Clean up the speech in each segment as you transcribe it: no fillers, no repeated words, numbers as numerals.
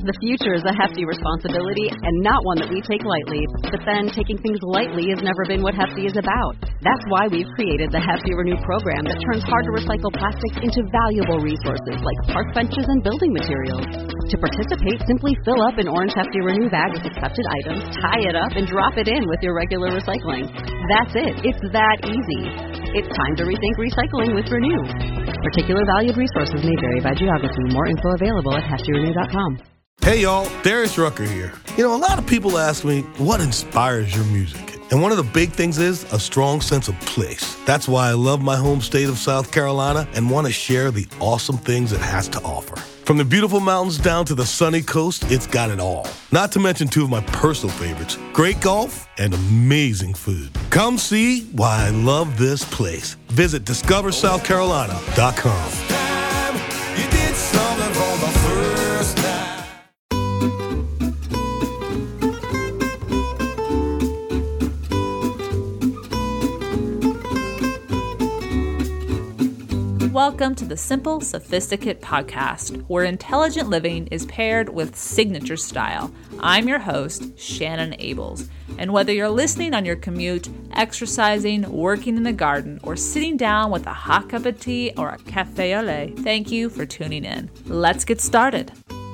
The future is a hefty responsibility and not one that we take lightly. But then taking things lightly has never been what Hefty is about. That's why we've created the Hefty Renew program that turns hard-to-recycle plastics into valuable resources like park benches and building materials. To participate, simply fill up an orange Hefty Renew bag with accepted items, tie it up, and drop it in with your regular recycling. That's it. It's that easy. It's time to rethink recycling with Renew. Particular valued resources may vary by geography. More info available at heftyrenew.com. Hey y'all, Darius Rucker here. You know, a lot of people ask me, what inspires your music? And one of the big things is a strong sense of place. That's why I love my home state of South Carolina and want to share the awesome things it has to offer. From the beautiful mountains down to the sunny coast, it's got it all. Not to mention two of my personal favorites, great golf and amazing food. Come see why I love this place. Visit discoversouthcarolina.com. Welcome to the Simple Sophisticate podcast, where intelligent living is paired with signature style. I'm your host, Shannon Ables. And whether you're listening on your commute, exercising, working in the garden, or sitting down with a hot cup of tea or a cafe au lait, thank you for tuning in. Let's get started.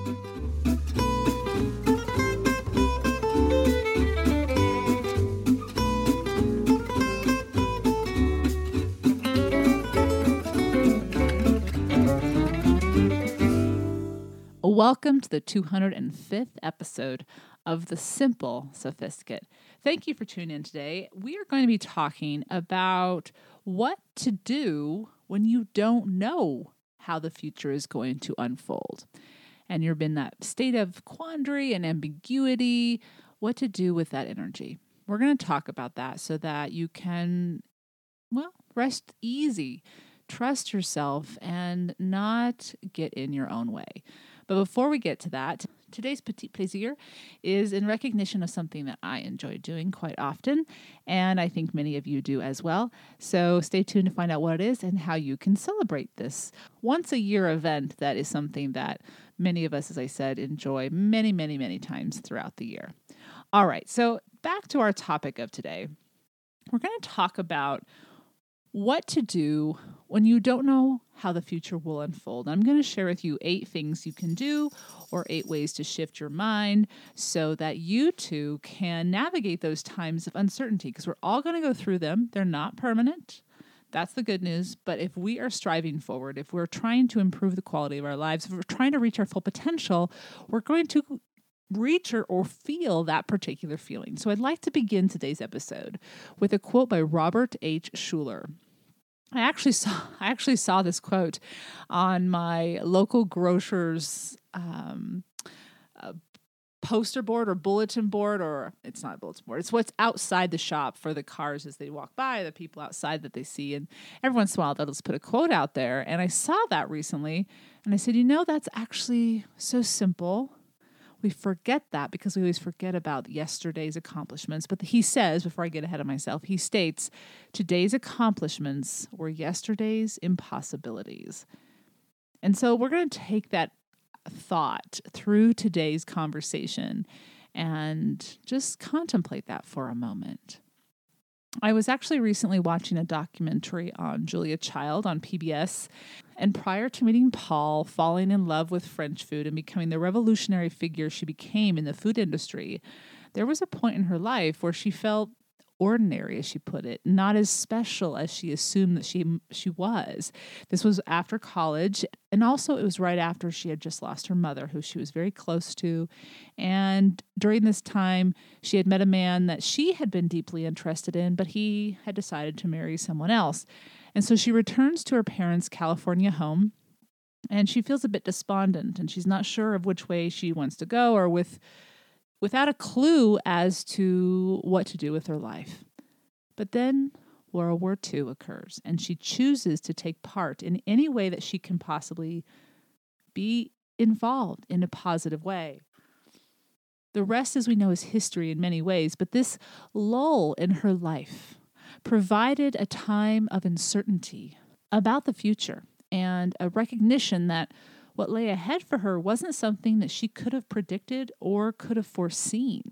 Welcome to the 205th episode of The Simple Sophisticate. Thank you for tuning in today. We are going to be talking about what to do when you don't know how the future is going to unfold. And you're in that state of quandary and ambiguity, what to do with that energy. We're going to talk about that so that you can, rest easy, trust yourself, and not get in your own way. But before we get to that, today's petit plaisir is in recognition of something that I enjoy doing quite often, and I think many of you do as well. So stay tuned to find out what it is and how you can celebrate this once-a-year event that is something that many of us, as I said, enjoy many, many, many times throughout the year. All right, so back to our topic of today. We're going to talk about what to do when you don't know how the future will unfold. I'm going to share with you 8 things you can do or 8 ways to shift your mind so that you too can navigate those times of uncertainty, because we're all going to go through them. They're not permanent. That's the good news. But if we are striving forward, if we're trying to improve the quality of our lives, if we're trying to reach our full potential, we're going to reach or feel that particular feeling. So I'd like to begin today's episode with a quote by Robert H. Schuller. I actually saw this quote on my local grocer's poster board or bulletin board, or it's not a bulletin board. It's what's outside the shop for the cars as they walk by, the people outside that they see. And every once in a while, they'll just put a quote out there. And I saw that recently, and I said, that's actually so simple. We forget that because we always forget about yesterday's accomplishments. But he says, before I get ahead of myself, he states, today's accomplishments were yesterday's impossibilities. And so we're going to take that thought through today's conversation and just contemplate that for a moment. I was actually recently watching a documentary on Julia Child on PBS, and prior to meeting Paul, falling in love with French food, and becoming the revolutionary figure she became in the food industry, there was a point in her life where she felt ordinary, as she put it, not as special as she assumed that she was. This was after college, and also it was right after she had just lost her mother, who she was very close to. And during this time, she had met a man that she had been deeply interested in, but he had decided to marry someone else. And so she returns to her parents' California home, and she feels a bit despondent, and she's not sure of which way she wants to go, or without a clue as to what to do with her life. But then World War II occurs, and she chooses to take part in any way that she can possibly be involved in a positive way. The rest, as we know, is history in many ways, but this lull in her life provided a time of uncertainty about the future and a recognition that What lay ahead for her wasn't something that she could have predicted or could have foreseen.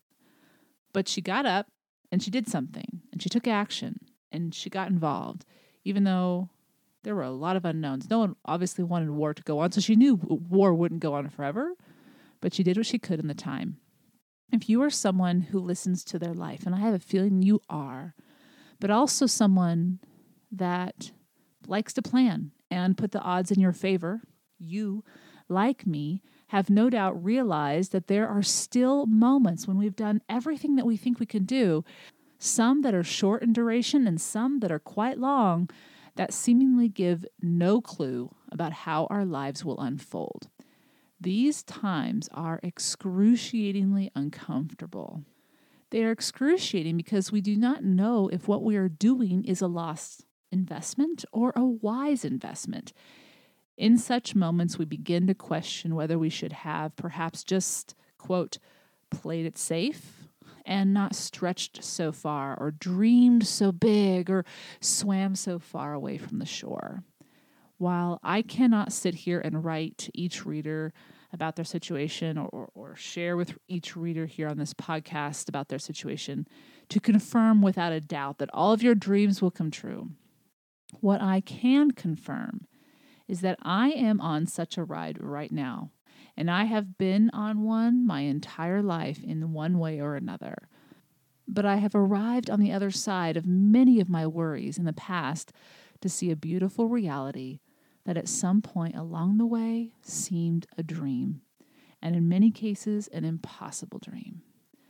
But she got up and she did something, and she took action, and she got involved, even though there were a lot of unknowns. No one obviously wanted war to go on, so she knew war wouldn't go on forever, but she did what she could in the time. If you are someone who listens to their life, and I have a feeling you are, but also someone that likes to plan and put the odds in your favor, you, like me, have no doubt realized that there are still moments when we've done everything that we think we can do, some that are short in duration and some that are quite long, that seemingly give no clue about how our lives will unfold. These times are excruciatingly uncomfortable. They are excruciating because we do not know if what we are doing is a lost investment or a wise investment. In such moments, we begin to question whether we should have perhaps just, quote, played it safe and not stretched so far or dreamed so big or swam so far away from the shore. While I cannot sit here and write to each reader about their situation or share with each reader here on this podcast about their situation to confirm without a doubt that all of your dreams will come true, what I can confirm is that I am on such a ride right now, and I have been on one my entire life in one way or another. But I have arrived on the other side of many of my worries in the past to see a beautiful reality that at some point along the way seemed a dream, and in many cases an impossible dream.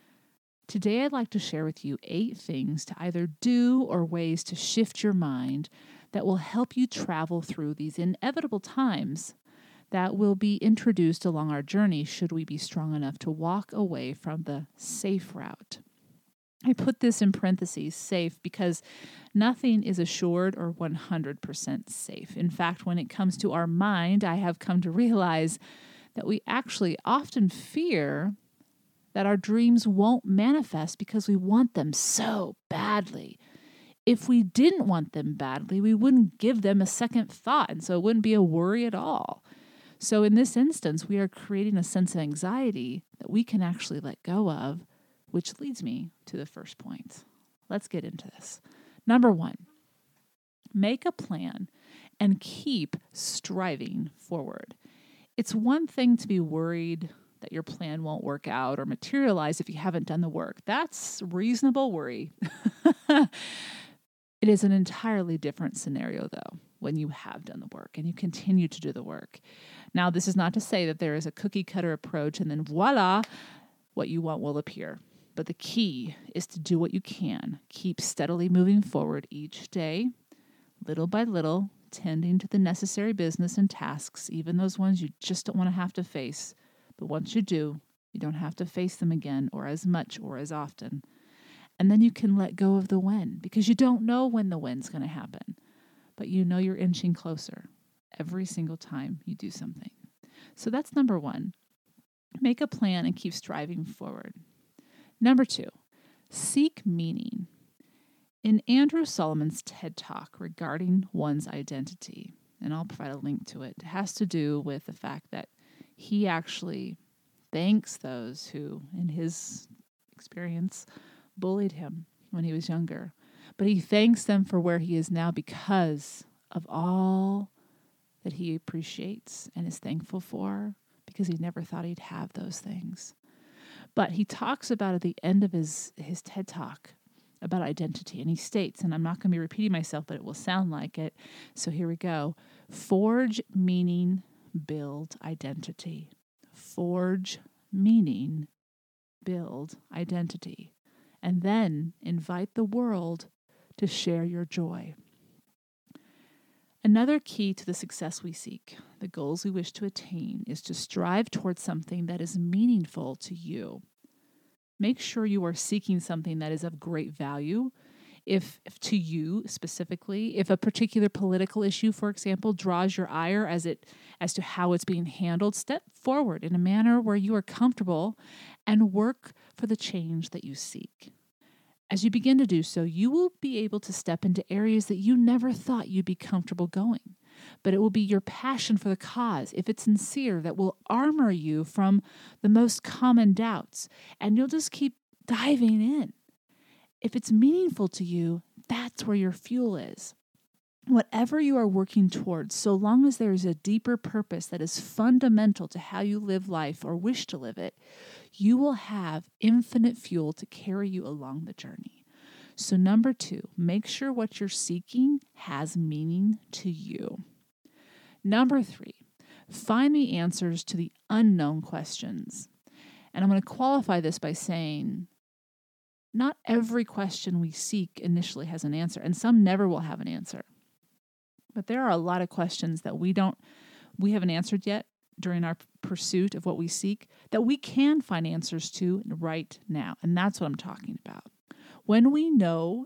Today I'd like to share with you 8 things to either do or ways to shift your mind that will help you travel through these inevitable times that will be introduced along our journey should we be strong enough to walk away from the safe route. I put this in parentheses, safe, because nothing is assured or 100% safe. In fact, when it comes to our mind, I have come to realize that we actually often fear that our dreams won't manifest because we want them so badly. If we didn't want them badly, we wouldn't give them a second thought, and so it wouldn't be a worry at all. So in this instance, we are creating a sense of anxiety that we can actually let go of, which leads me to the first point. Let's get into this. Number 1, make a plan and keep striving forward. It's one thing to be worried that your plan won't work out or materialize if you haven't done the work. That's reasonable worry. It is an entirely different scenario, though, when you have done the work and you continue to do the work. Now, this is not to say that there is a cookie-cutter approach and then voila, what you want will appear. But the key is to do what you can. Keep steadily moving forward each day, little by little, tending to the necessary business and tasks, even those ones you just don't want to have to face. But once you do, you don't have to face them again or as much or as often. And then you can let go of the when, because you don't know when the when's going to happen. But you know you're inching closer every single time you do something. So that's number 1. Make a plan and keep striving forward. Number 2, seek meaning. In Andrew Solomon's TED Talk regarding one's identity, and I'll provide a link to it, it has to do with the fact that he actually thanks those who, in his experience, bullied him when he was younger. But he thanks them for where he is now because of all that he appreciates and is thankful for, because he never thought he'd have those things. But he talks about at the end of his TED Talk about identity, and he states, and I'm not going to be repeating myself, but it will sound like it, so here we go. Forge meaning, build identity. Forge meaning, build identity. And then invite the world to share your joy. Another key to the success we seek, the goals we wish to attain, is to strive towards something that is meaningful to you. Make sure you are seeking something that is of great value. If to you specifically, if a particular political issue, for example, draws your ire as to how it's being handled, step forward in a manner where you are comfortable and work for the change that you seek. As you begin to do so, you will be able to step into areas that you never thought you'd be comfortable going. but it will be your passion for the cause, if it's sincere, that will armor you from the most common doubts. And you'll just keep diving in. If it's meaningful to you, that's where your fuel is. Whatever you are working towards, so long as there is a deeper purpose that is fundamental to how you live life or wish to live it, you will have infinite fuel to carry you along the journey. So 2, make sure what you're seeking has meaning to you. 3, find the answers to the unknown questions. And I'm going to qualify this by saying, not every question we seek initially has an answer, and some never will have an answer. But there are a lot of questions that we haven't answered yet during our pursuit of what we seek that we can find answers to right now. And that's what I'm talking about. When we know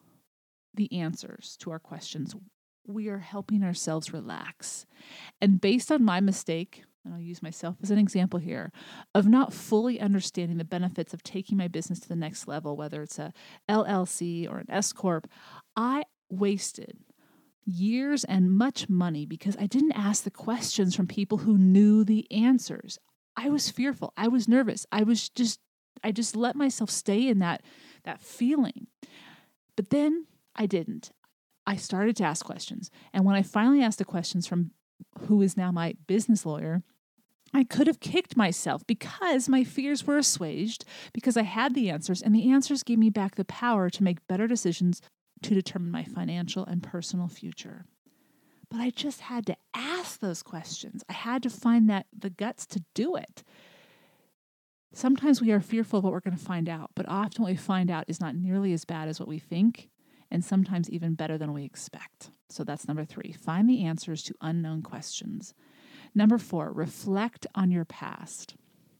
the answers to our questions, we are helping ourselves relax. And based on my mistake, and I'll use myself as an example here, of not fully understanding the benefits of taking my business to the next level, whether it's a LLC or an S Corp, I wasted years and much money because I didn't ask the questions from people who knew the answers. I was fearful. I was nervous. I just let myself stay in that feeling. But then I didn't. I started to ask questions. And when I finally asked the questions from who is now my business lawyer, I could have kicked myself because my fears were assuaged, because I had the answers, and the answers gave me back the power to make better decisions to determine my financial and personal future. But I just had to ask those questions. I had to find the guts to do it. Sometimes we are fearful of what we're going to find out, but often what we find out is not nearly as bad as what we think, and sometimes even better than we expect. So that's 3. Find the answers to unknown questions. 4, reflect on your past.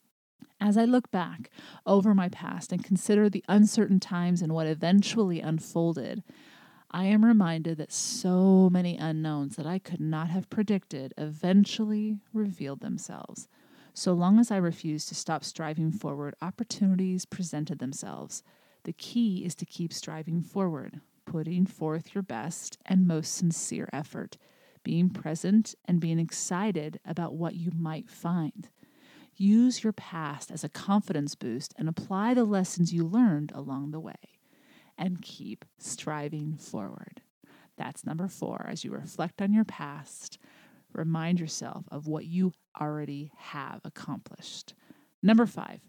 As I look back over my past and consider the uncertain times and what eventually unfolded, I am reminded that so many unknowns that I could not have predicted eventually revealed themselves. So long as I refused to stop striving forward, opportunities presented themselves. The key is to keep striving forward, putting forth your best and most sincere effort, being present and being excited about what you might find. Use your past as a confidence boost and apply the lessons you learned along the way. And keep striving forward. That's 4. As you reflect on your past, remind yourself of what you already have accomplished. 5,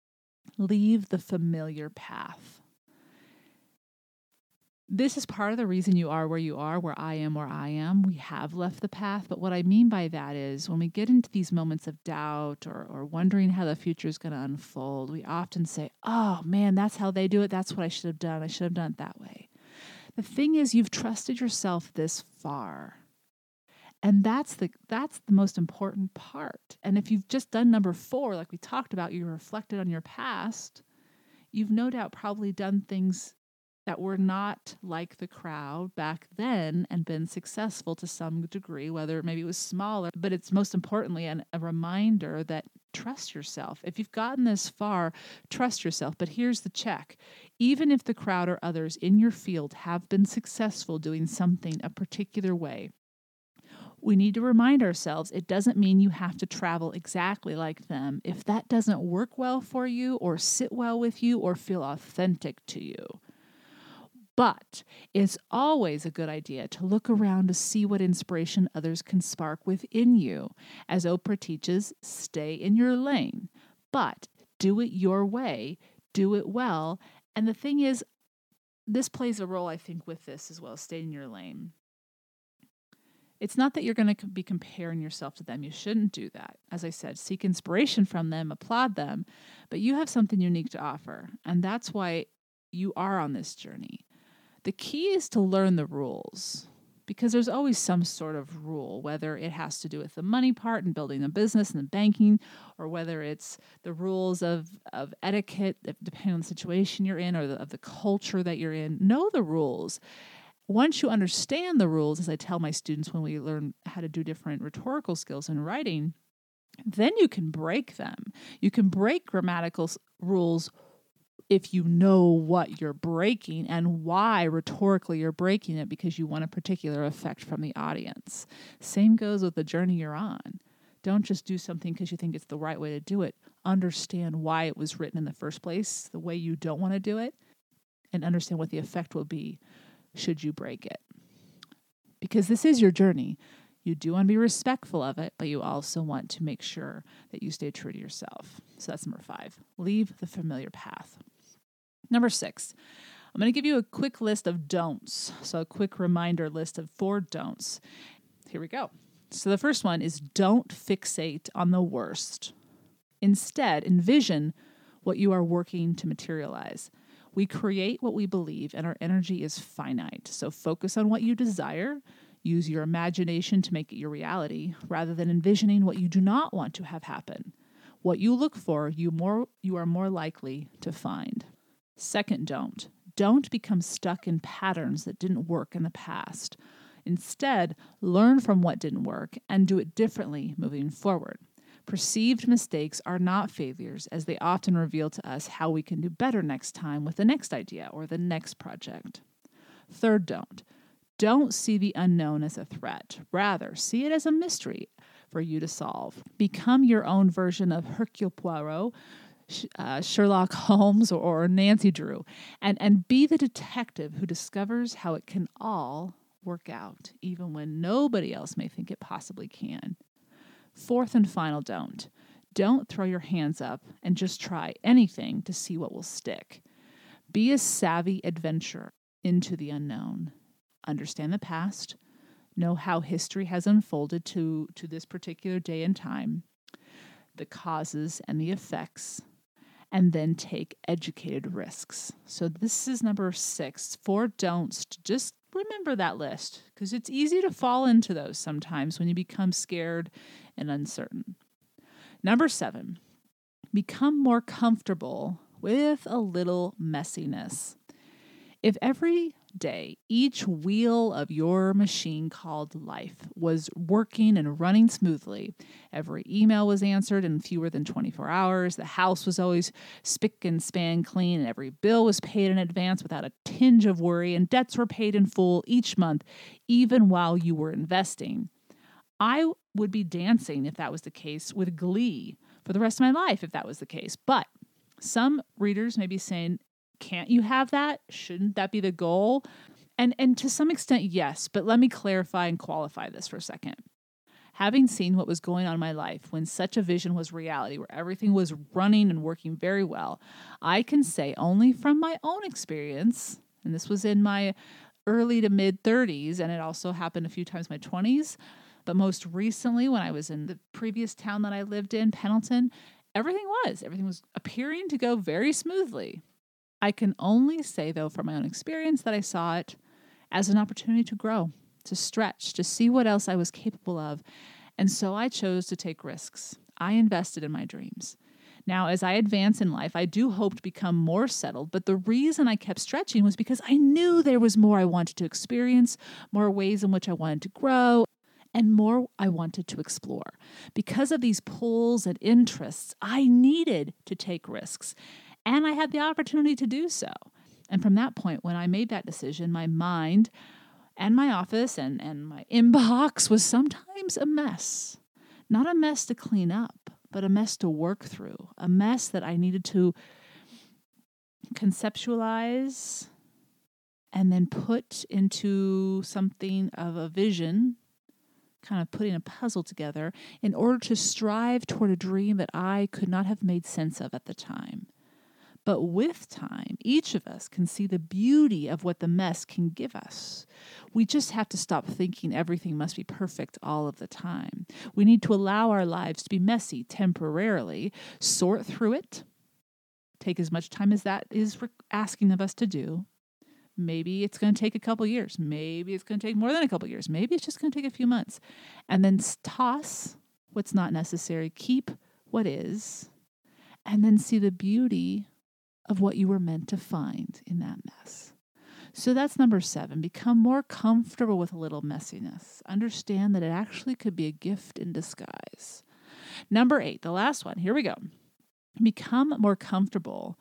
leave the familiar path. This is part of the reason you are, where I am. We have left the path. But what I mean by that is when we get into these moments of doubt or wondering how the future is going to unfold, we often say, oh man, that's how they do it. That's what I should have done. I should have done it that way. The thing is, you've trusted yourself this far. And that's the most important part. And if you've just done 4, like we talked about, you reflected on your past, you've no doubt probably done things that were not like the crowd back then and been successful to some degree, whether maybe it was smaller, but it's most importantly a reminder that trust yourself. If you've gotten this far, trust yourself. But here's the check. Even if the crowd or others in your field have been successful doing something a particular way, we need to remind ourselves it doesn't mean you have to travel exactly like them if that doesn't work well for you or sit well with you or feel authentic to you. But it's always a good idea to look around to see what inspiration others can spark within you. As Oprah teaches, stay in your lane, but do it your way, do it well. And the thing is, this plays a role, I think, with this as well, stay in your lane. It's not that you're going to be comparing yourself to them. You shouldn't do that. As I said, seek inspiration from them, applaud them, but you have something unique to offer. And that's why you are on this journey. The key is to learn the rules, because there's always some sort of rule, whether it has to do with the money part and building a business and the banking, or whether it's the rules of etiquette, depending on the situation you're in or of the culture that you're in. Know the rules. Once you understand the rules, as I tell my students when we learn how to do different rhetorical skills in writing, then you can break them. You can break grammatical rules if you know what you're breaking and why rhetorically you're breaking it because you want a particular effect from the audience. Same goes with the journey you're on. Don't just do something because you think it's the right way to do it. Understand why it was written in the first place, the way you don't want to do it, and understand what the effect will be should you break it. Because this is your journey. You do want to be respectful of it, but you also want to make sure that you stay true to yourself. So that's number 5. Leave the familiar path. Number 6, I'm going to give you a quick list of don'ts. So a quick reminder list of 4 don'ts. Here we go. So the first one is don't fixate on the worst. Instead, envision what you are working to materialize. We create what we believe, and our energy is finite. So focus on what you desire. Use your imagination to make it your reality, rather than envisioning what you do not want to have happen. What you look for, you are more likely to find. Second don't become stuck in patterns that didn't work in the past. Instead, learn from what didn't work and do it differently moving forward. Perceived mistakes are not failures, as they often reveal to us how we can do better next time with the next idea or the next project. Third don't see the unknown as a threat. Rather, see it as a mystery for you to solve. Become your own version of Hercule Poirot, Sherlock Holmes, or Nancy Drew, and be the detective who discovers how it can all work out, even when nobody else may think it possibly can. Fourth and final don't throw your hands up and just try anything to see what will stick. Be a savvy adventurer into the unknown. Understand the past, know how history has unfolded to this particular day and time, the causes and the effects, and then take educated risks. So this is number 6, 4 don'ts. Just remember that list, because it's easy to fall into those sometimes when you become scared and uncertain. Number 7, become more comfortable with a little messiness. If every day, each wheel of your machine called life was working and running smoothly, every email was answered in fewer than 24 hours, the house was always spick and span clean, and every bill was paid in advance without a tinge of worry, and debts were paid in full each month, even while you were investing, I would be dancing if that was the case, with glee for the rest of my life if that was the case. But some readers may be saying, can't you have that? Shouldn't that be the goal? And to some extent, yes, but let me clarify and qualify this for a second. Having seen what was going on in my life when such a vision was reality, where everything was running and working very well, I can say only from my own experience, and this was in my early to mid 30s, and it also happened a few times in my 20s, but most recently when I was in the previous town that I lived in, Pendleton, everything was appearing to go very smoothly. I can only say, though, from my own experience, that I saw it as an opportunity to grow, to stretch, to see what else I was capable of. And so I chose to take risks. I invested in my dreams. Now, as I advance in life, I do hope to become more settled, but the reason I kept stretching was because I knew there was more I wanted to experience, more ways in which I wanted to grow, and more I wanted to explore. Because of these pulls and interests, I needed to take risks. And I had the opportunity to do so. And from that point, when I made that decision, my mind and my office and my inbox was sometimes a mess. Not a mess to clean up, but a mess to work through. A mess that I needed to conceptualize and then put into something of a vision, kind of putting a puzzle together in order to strive toward a dream that I could not have made sense of at the time. But with time, each of us can see the beauty of what the mess can give us. We just have to stop thinking everything must be perfect all of the time. We need to allow our lives to be messy temporarily, sort through it, take as much time as that is asking of us to do. Maybe it's going to take a couple years. Maybe it's going to take more than a couple years. Maybe it's just going to take a few months. And then toss what's not necessary, keep what is, and then see the beauty of what you were meant to find in that mess. So that's number 7. Become more comfortable with a little messiness. Understand that it actually could be a gift in disguise. Number 8, the last one. Here we go. Become more comfortable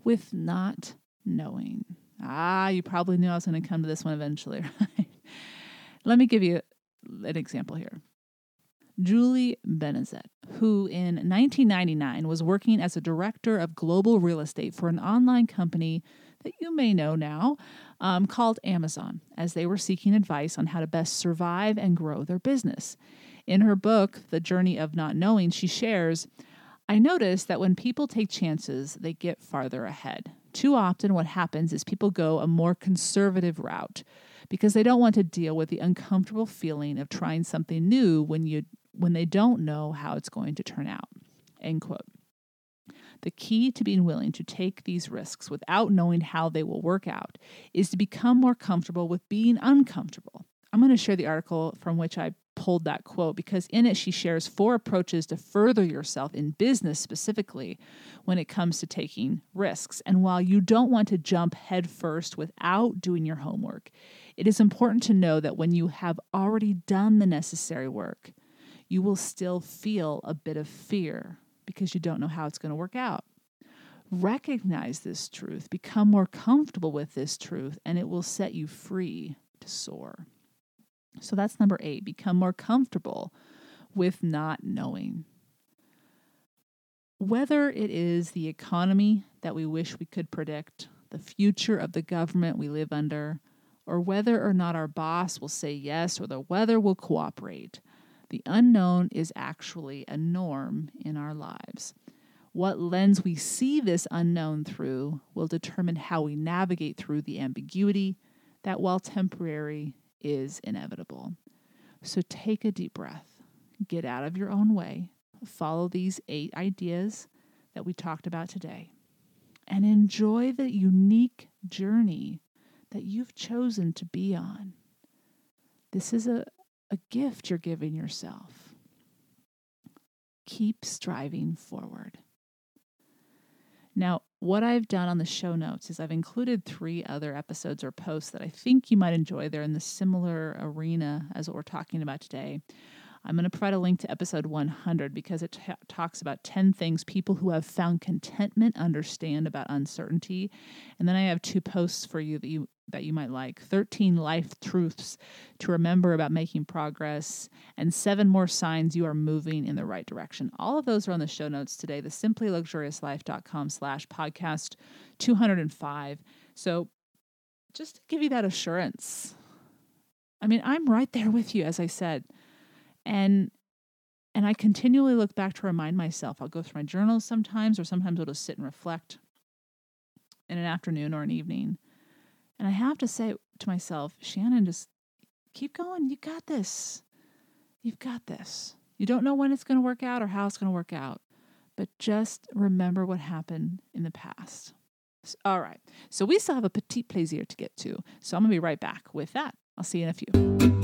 with not knowing. You probably knew I was going to come to this one eventually, right? Let me give you an example here. Julie Benezet, who in 1999 was working as a director of global real estate for an online company that you may know now, called Amazon, as they were seeking advice on how to best survive and grow their business. In her book, The Journey of Not Knowing, she shares, I noticed that when people take chances, they get farther ahead. Too often what happens is people go a more conservative route because they don't want to deal with the uncomfortable feeling of trying something new when they don't know how it's going to turn out. End quote. The key to being willing to take these risks without knowing how they will work out is to become more comfortable with being uncomfortable. I'm going to share the article from which I pulled that quote because in it she shares 4 approaches to further yourself in business specifically when it comes to taking risks. And while you don't want to jump headfirst without doing your homework, it is important to know that when you have already done the necessary work, you will still feel a bit of fear because you don't know how it's going to work out. Recognize this truth, become more comfortable with this truth, and it will set you free to soar. So that's number 8, become more comfortable with not knowing. Whether it is the economy that we wish we could predict, the future of the government we live under, or whether or not our boss will say yes or the weather will cooperate, the unknown is actually a norm in our lives. What lens we see this unknown through will determine how we navigate through the ambiguity that, while temporary, is inevitable. So take a deep breath, get out of your own way, follow these 8 ideas that we talked about today, and enjoy the unique journey that you've chosen to be on. This is a gift you're giving yourself. Keep striving forward. Now, what I've done on the show notes is I've included 3 other episodes or posts that I think you might enjoy. They're in the similar arena as what we're talking about today. I'm going to provide a link to episode 100 because it talks about 10 things people who have found contentment understand about uncertainty. And then I have 2 posts for you that you might like. 13 life truths to remember about making progress, and 7 more signs you are moving in the right direction. All of those are on the show notes today, the simplyluxuriouslife.com/podcast 205. So just to give you that assurance, I mean, I'm right there with you, as I said. And I continually look back to remind myself. I'll go through my journals sometimes, or sometimes I'll just sit and reflect in an afternoon or an evening. And I have to say to myself, Shannon, just keep going. You got this. You've got this. You don't know when it's going to work out or how it's going to work out, but just remember what happened in the past. All right. So we still have a petit plaisir to get to. So I'm going to be right back with that. I'll see you in a few.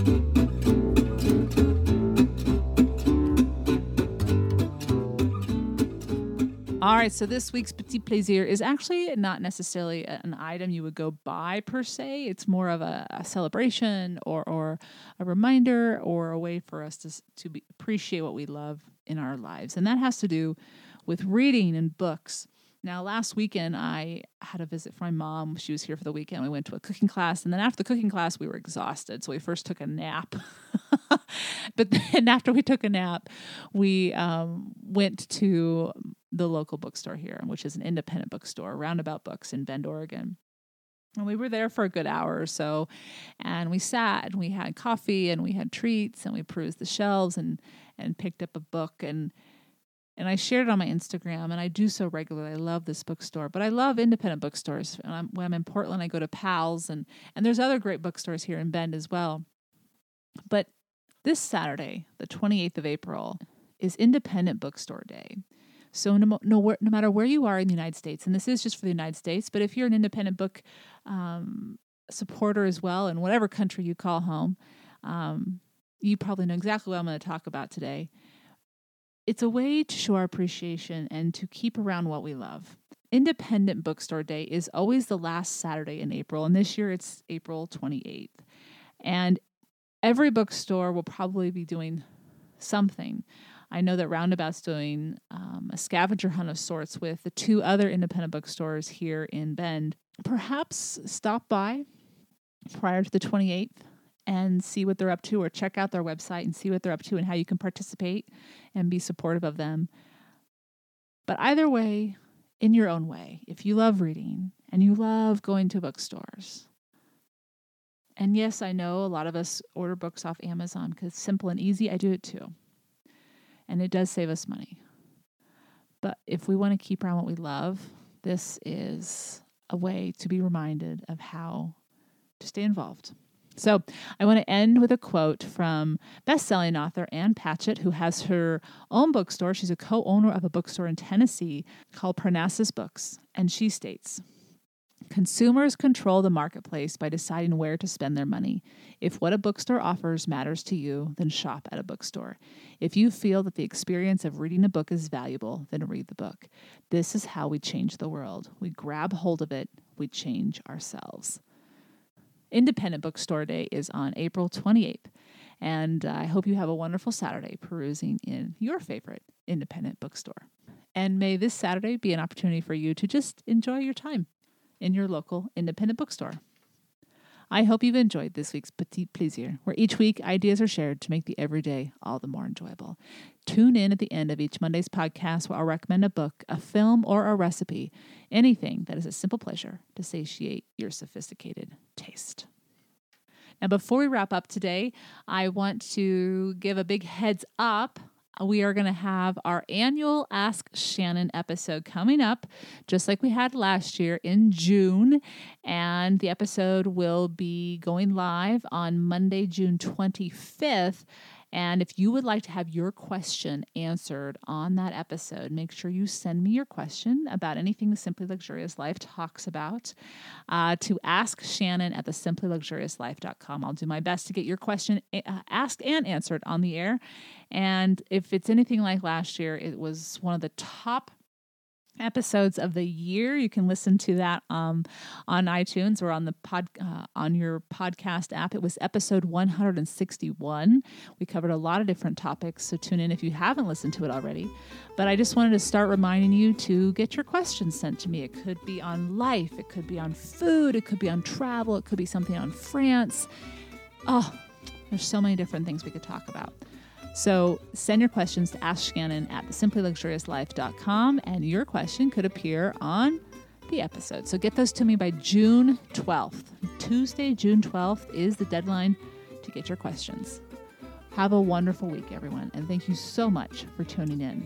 All right, so this week's Petit Plaisir is actually not necessarily an item you would go buy per se. It's more of a celebration or a reminder or a way for us to appreciate what we love in our lives. And that has to do with reading and books. Now, last weekend, I had a visit from my mom. She was here for the weekend. We went to a cooking class. And then after the cooking class, we were exhausted. So we first took a nap. But then after we took a nap, we went to the local bookstore here, which is an independent bookstore, Roundabout Books in Bend, Oregon. And we were there for a good hour or so. And we sat and we had coffee and we had treats and we perused the shelves and picked up a book. And I shared it on my Instagram, and I do so regularly. I love this bookstore, but I love independent bookstores. And when I'm in Portland, I go to Pal's, and there's other great bookstores here in Bend as well. But this Saturday, the 28th of April, is Independent Bookstore Day. So no matter where you are in the United States, and this is just for the United States, but if you're an independent book supporter as well, in whatever country you call home, you probably know exactly what I'm going to talk about today. It's a way to show our appreciation and to keep around what we love. Independent Bookstore Day is always the last Saturday in April, and this year it's April 28th. And every bookstore will probably be doing something. I know that Roundabout's doing a scavenger hunt of sorts with the 2 other independent bookstores here in Bend. Perhaps stop by prior to the 28th and see what they're up to, or check out their website and see what they're up to and how you can participate and be supportive of them. But either way, in your own way, if you love reading and you love going to bookstores, and yes, I know a lot of us order books off Amazon because it's simple and easy. I do it too. And it does save us money. But if we want to keep around what we love, this is a way to be reminded of how to stay involved. So I want to end with a quote from best-selling author Ann Patchett, who has her own bookstore. She's a co-owner of a bookstore in Tennessee called Parnassus Books. And she states, "Consumers control the marketplace by deciding where to spend their money. If what a bookstore offers matters to you, then shop at a bookstore. If you feel that the experience of reading a book is valuable, then read the book. This is how we change the world. We grab hold of it. We change ourselves." Independent Bookstore Day is on April 28th, and I hope you have a wonderful Saturday perusing in your favorite independent bookstore. And may this Saturday be an opportunity for you to just enjoy your time in your local independent bookstore. I hope you've enjoyed this week's Petit Plaisir, where each week ideas are shared to make the everyday all the more enjoyable. Tune in at the end of each Monday's podcast where I'll recommend a book, a film, or a recipe, anything that is a simple pleasure to satiate your sophisticated taste. Now, before we wrap up today, I want to give a big heads up. We are going to have our annual Ask Shannon episode coming up, just like we had last year in June. And the episode will be going live on Monday, June 25th. And if you would like to have your question answered on that episode, make sure you send me your question about anything the Simply Luxurious Life talks about to AskShannon@thesimplyluxuriouslife.com. I'll do my best to get your question asked and answered on the air. And if it's anything like last year, it was one of the top episodes of the year. You can listen to that on iTunes or on the on your podcast app. It was episode 161. We covered a lot of different topics, so tune in if you haven't listened to it already. But I just wanted to start reminding you to get your questions sent to me. It could be on life, it could be on food, it could be on travel, it could be something on France. Oh, there's so many different things we could talk about. So send your questions to AskShannon@thesimplyluxuriouslife.com, and your question could appear on the episode. So get those to me by June 12th. Tuesday, June 12th is the deadline to get your questions. Have a wonderful week, everyone, and thank you so much for tuning in.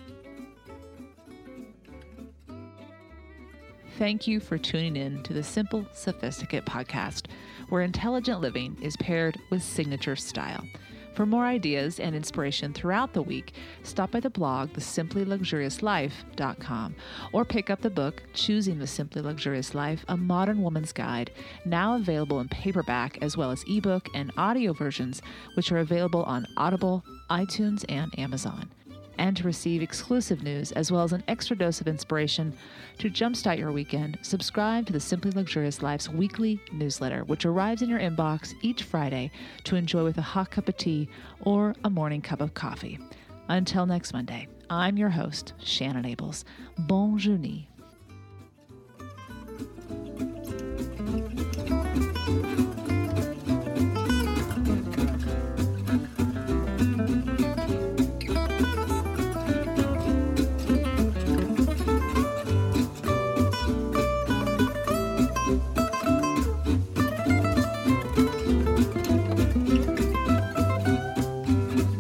Thank you for tuning in to the Simple Sophisticate podcast, where intelligent living is paired with signature style. For more ideas and inspiration throughout the week, stop by the blog, thesimplyluxuriouslife.com, or pick up the book, Choosing the Simply Luxurious Life, A Modern Woman's Guide, now available in paperback as well as ebook and audio versions, which are available on Audible, iTunes, and Amazon. And to receive exclusive news as well as an extra dose of inspiration to jumpstart your weekend, subscribe to the Simply Luxurious Life's weekly newsletter, which arrives in your inbox each Friday to enjoy with a hot cup of tea or a morning cup of coffee. Until next Monday, I'm your host, Shannon Ables. Bonne journée.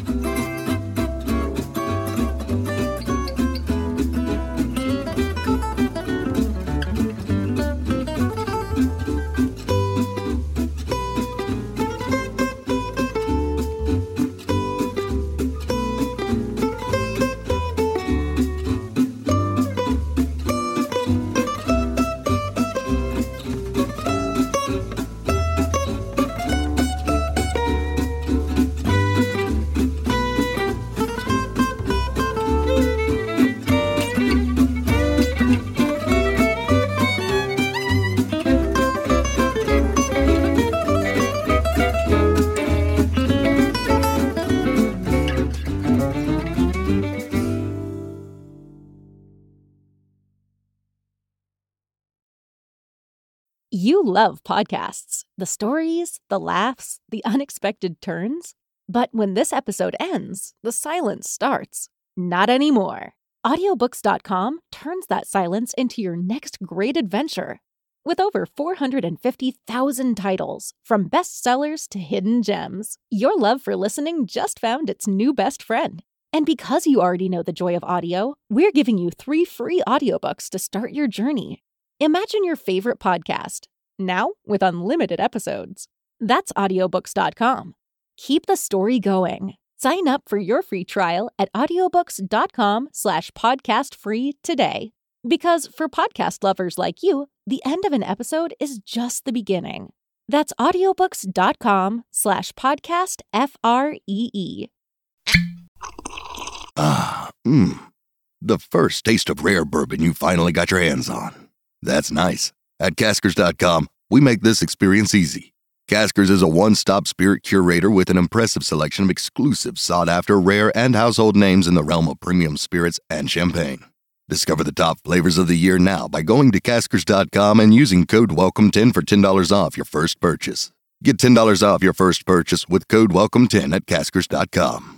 Go. You love podcasts, the stories, the laughs, the unexpected turns. But when this episode ends, the silence starts. Not anymore. Audiobooks.com turns that silence into your next great adventure. With over 450,000 titles, from bestsellers to hidden gems, your love for listening just found its new best friend. And because you already know the joy of audio, we're giving you 3 free audiobooks to start your journey. Imagine your favorite podcast, now with unlimited episodes. That's audiobooks.com. Keep the story going. Sign up for your free trial at audiobooks.com/podcastfree today. Because for podcast lovers like you, the end of an episode is just the beginning. That's audiobooks.com/podcastfree. The first taste of rare bourbon you finally got your hands on. That's nice. At Caskers.com, we make this experience easy. Caskers is a one-stop spirit curator with an impressive selection of exclusive, sought-after, rare, and household names in the realm of premium spirits and champagne. Discover the top flavors of the year now by going to Caskers.com and using code WELCOME10 for $10 off your first purchase. Get $10 off your first purchase with code WELCOME10 at Caskers.com.